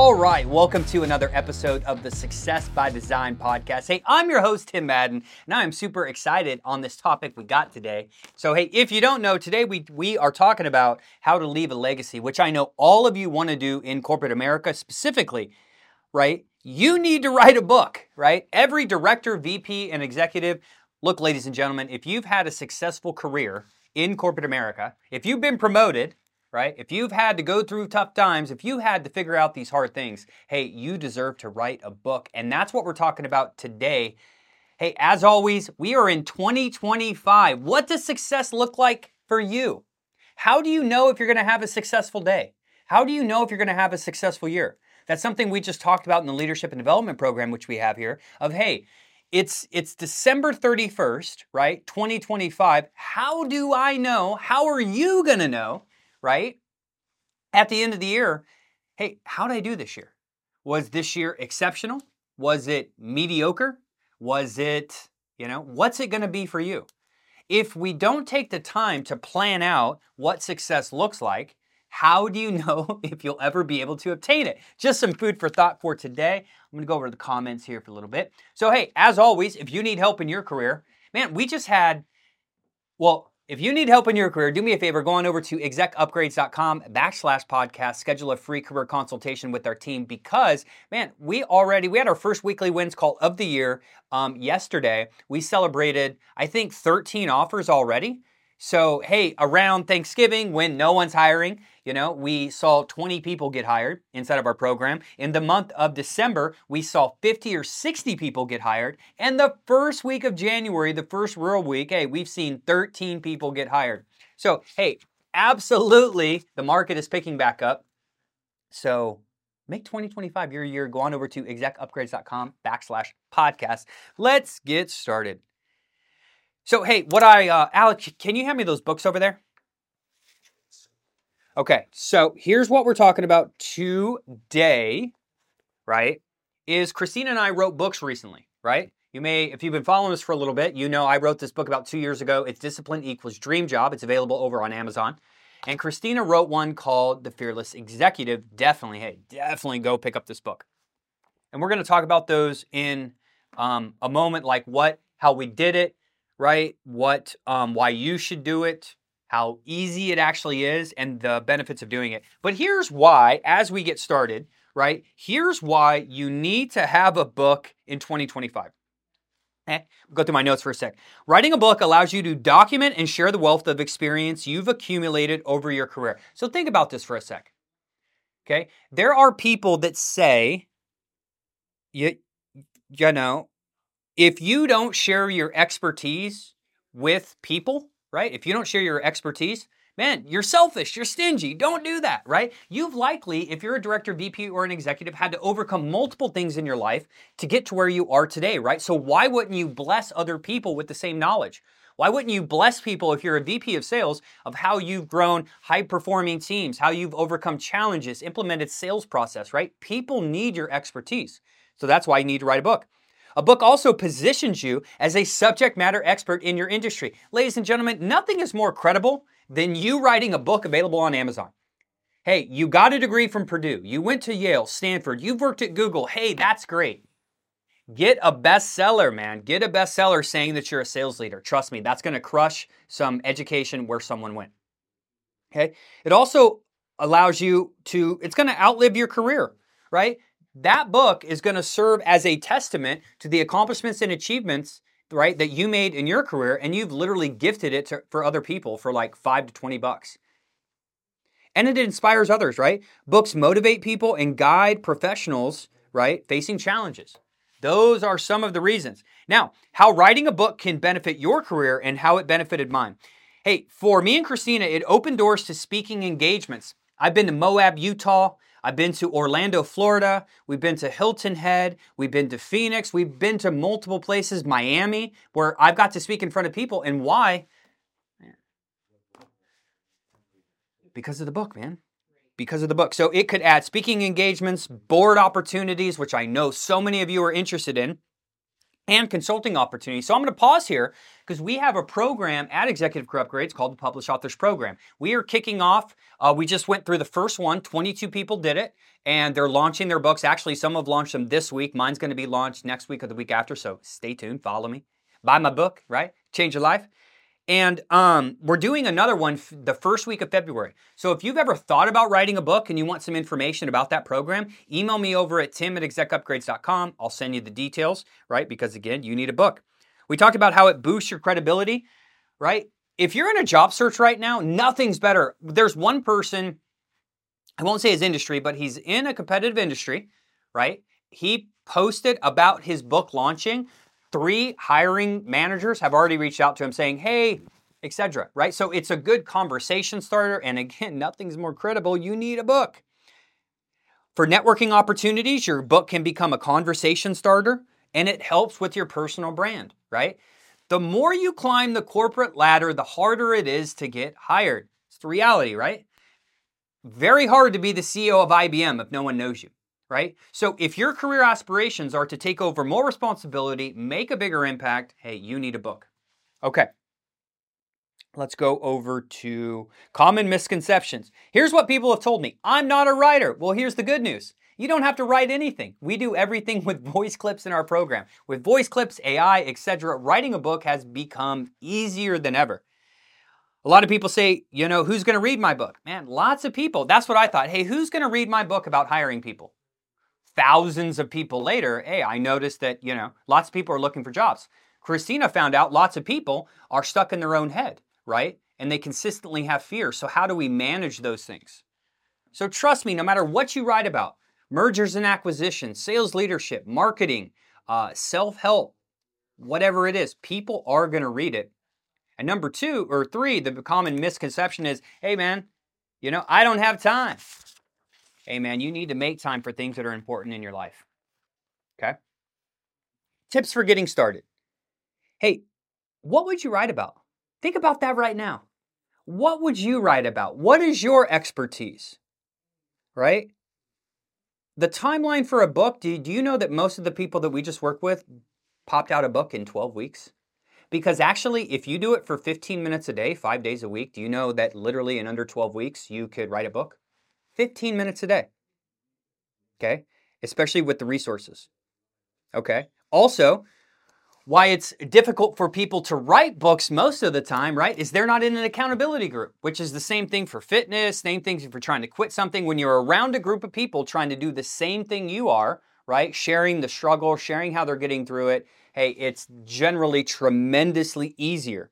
All right, welcome to another episode of the Success by Design podcast. Hey, I'm your host, Tim Madden, and I'm super excited on this topic we got today. So, hey, if you don't know, today we are talking about how to leave a legacy, which I know all of you want to do in corporate America specifically, right? You need to write a book, right? Every director, VP, and executive, look, ladies and gentlemen, if you've had a successful career in corporate America, if you've been promoted, right? If you've had to go through tough times, if you had to figure out these hard things, hey, you deserve to write a book. And that's what we're talking about today. Hey, as always, we are in 2025. What does success look like for you? How do you know if you're going to have a successful day? How do you know if you're going to have a successful year? That's something we just talked about in the leadership and development program, which we have here, of, hey, it's December 31st, right? 2025. How do I know? How are you going to know? Right? At the end of the year, hey, how did I do this year? Was this year exceptional? Was it mediocre? Was it, what's it going to be for you? If we don't take the time to plan out what success looks like, how do you know if you'll ever be able to obtain it? Just some food for thought for today. I'm going to go over the comments here for a little bit. So, hey, as always, if you need help in your career, man, if you need help in your career, do me a favor, go on over to execupgrades.com/podcast, schedule a free career consultation with our team because, man, we had our first weekly wins call of the year yesterday. We celebrated, I think, 13 offers already. So, hey, around Thanksgiving when no one's hiring, we saw 20 people get hired inside of our program. In the month of December, we saw 50 or 60 people get hired. And the first week of January, the first real week, hey, we've seen 13 people get hired. So, hey, absolutely, the market is picking back up. So make 2025 your year. Go on over to execupgrades.com/podcast. Let's get started. So, hey, Alex, can you hand me those books over there? Okay, so here's what we're talking about today, right, is Christina and I wrote books recently, right? If you've been following us for a little bit, I wrote this book about 2 years ago. It's Discipline Equals Dream Job. It's available over on Amazon. And Christina wrote one called The Fearless Executive. Definitely go pick up this book. And we're going to talk about those in a moment, like how we did it, right? Why you should do it, how easy it actually is, and the benefits of doing it. But here's why, as we get started, right? Here's why you need to have a book in 2025. We'll go through my notes for a sec. Writing a book allows you to document and share the wealth of experience you've accumulated over your career. So think about this for a sec. Okay? There are people that say, if you don't share your expertise with people, right? If you don't share your expertise, man, you're selfish, you're stingy. Don't do that, right? You've likely, if you're a director, VP, or an executive, had to overcome multiple things in your life to get to where you are today, right? So why wouldn't you bless other people with the same knowledge? Why wouldn't you bless people if you're a VP of sales of how you've grown high-performing teams, how you've overcome challenges, implemented sales process, right? People need your expertise. So that's why you need to write a book. A book also positions you as a subject matter expert in your industry. Ladies and gentlemen, nothing is more credible than you writing a book available on Amazon. Hey, you got a degree from Purdue. You went to Yale, Stanford. You've worked at Google. Hey, that's great. Get a bestseller, man. Get a bestseller saying that you're a sales leader. Trust me, that's going to crush some education where someone went. Okay? It also allows you it's going to outlive your career, right? That book is going to serve as a testament to the accomplishments and achievements, right, that you made in your career, and you've literally gifted it for other people for like $5 to $20. And it inspires others, right? Books motivate people and guide professionals, right, facing challenges. Those are some of the reasons. Now, how writing a book can benefit your career and how it benefited mine. Hey, for me and Christina, it opened doors to speaking engagements. I've been to Moab, Utah. I've been to Orlando, Florida. We've been to Hilton Head. We've been to Phoenix. We've been to multiple places, Miami, where I've got to speak in front of people. And why? Because of the book, man. Because of the book. So it could add speaking engagements, board opportunities, which I know so many of you are interested in. and consulting opportunities. So I'm going to pause here because we have a program at Executive Career Upgrades called the Published Authors Program. We are kicking off. We just went through the first one. 22 people did it, and they're launching their books. Actually, some have launched them this week. Mine's going to be launched next week or the week after, so stay tuned. Follow me. Buy my book, right? Change your life. And we're doing another one the first week of February. So if you've ever thought about writing a book and you want some information about that program, email me over at tim@execupgrades.com. I'll send you the details, right? Because again, you need a book. We talked about how it boosts your credibility, right? If you're in a job search right now, nothing's better. There's one person, I won't say his industry, but he's in a competitive industry, right? He posted about his book launching. 3 hiring managers have already reached out to him saying, hey, etc., right? So it's a good conversation starter. And again, nothing's more credible. You need a book. For networking opportunities, your book can become a conversation starter, and it helps with your personal brand, right? The more you climb the corporate ladder, the harder it is to get hired. It's the reality, right? Very hard to be the CEO of IBM if no one knows you. Right? So if your career aspirations are to take over more responsibility, make a bigger impact, hey, you need a book. Okay. Let's go over to common misconceptions. Here's what people have told me. I'm not a writer. Well, here's the good news. You don't have to write anything. We do everything with voice clips in our program. With voice clips, AI, etc., writing a book has become easier than ever. A lot of people say, who's going to read my book? Man, lots of people. That's what I thought. Hey, who's going to read my book about hiring people? Thousands of people later, hey, I noticed that, lots of people are looking for jobs. Christina found out lots of people are stuck in their own head, right? And they consistently have fear. So how do we manage those things? So trust me, no matter what you write about, mergers and acquisitions, sales leadership, marketing, self-help, whatever it is, people are going to read it. And number 2 or 3, the common misconception is, hey man, I don't have time. Hey man, you need to make time for things that are important in your life. Okay? Tips for getting started. Hey, what would you write about? Think about that right now. What would you write about? What is your expertise? Right? The timeline for a book, do you know that most of the people that we just work with popped out a book in 12 weeks? Because actually, if you do it for 15 minutes a day, 5 days a week, do you know that literally in under 12 weeks, you could write a book? 15 minutes a day. Okay? Especially with the resources. Okay? Also, why it's difficult for people to write books most of the time, right, is they're not in an accountability group, which is the same thing for fitness, same thing if you're trying to quit something. When you're around a group of people trying to do the same thing you are, right, sharing the struggle, sharing how they're getting through it, hey, it's generally tremendously easier.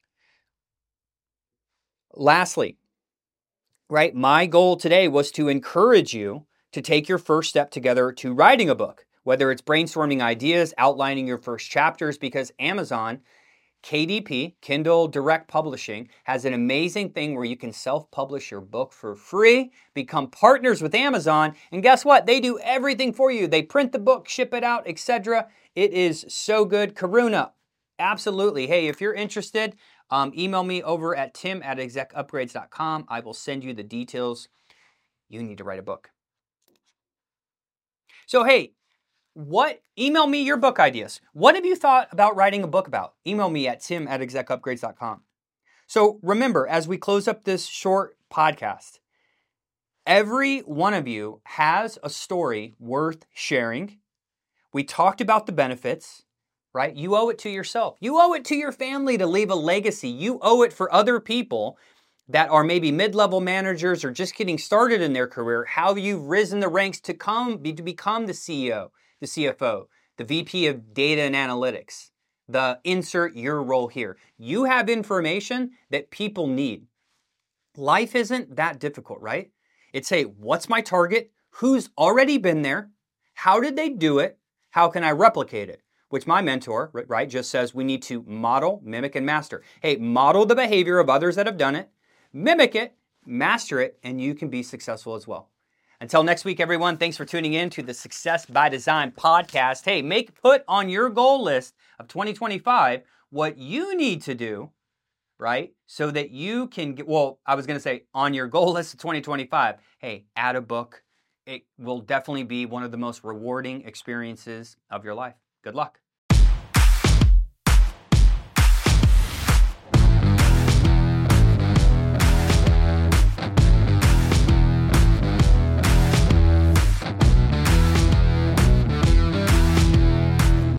Lastly, right, my goal today was to encourage you to take your first step together to writing a book, whether it's brainstorming ideas, outlining your first chapters, because Amazon, KDP, Kindle Direct Publishing, has an amazing thing where you can self-publish your book for free, become partners with Amazon, and guess what? They do everything for you. They print the book, ship it out, etc. It is so good. Karuna, absolutely. Hey, if you're interested, email me over at tim@execupgrades.com. I will send you the details. You need to write a book. So, hey, email me your book ideas. What have you thought about writing a book about? Email me at tim@execupgrades.com. So remember, as we close up this short podcast, every one of you has a story worth sharing. We talked about the benefits, right? You owe it to yourself. You owe it to your family to leave a legacy. You owe it for other people that are maybe mid-level managers or just getting started in their career, how you've risen the ranks to become the CEO, the CFO, the VP of data and analytics, the insert your role here. You have information that people need. Life isn't that difficult, right? It's, hey, what's my target? Who's already been there? How did they do it? How can I replicate it? Which my mentor, right, just says we need to model, mimic, and master. Hey, model the behavior of others that have done it, mimic it, master it, and you can be successful as well. Until next week, everyone, thanks for tuning in to the Success by Design podcast. Hey, put on your goal list of 2025 what you need to do, right, so that you can get, I was going to say on your goal list of 2025, hey, add a book. It will definitely be one of the most rewarding experiences of your life. Good luck.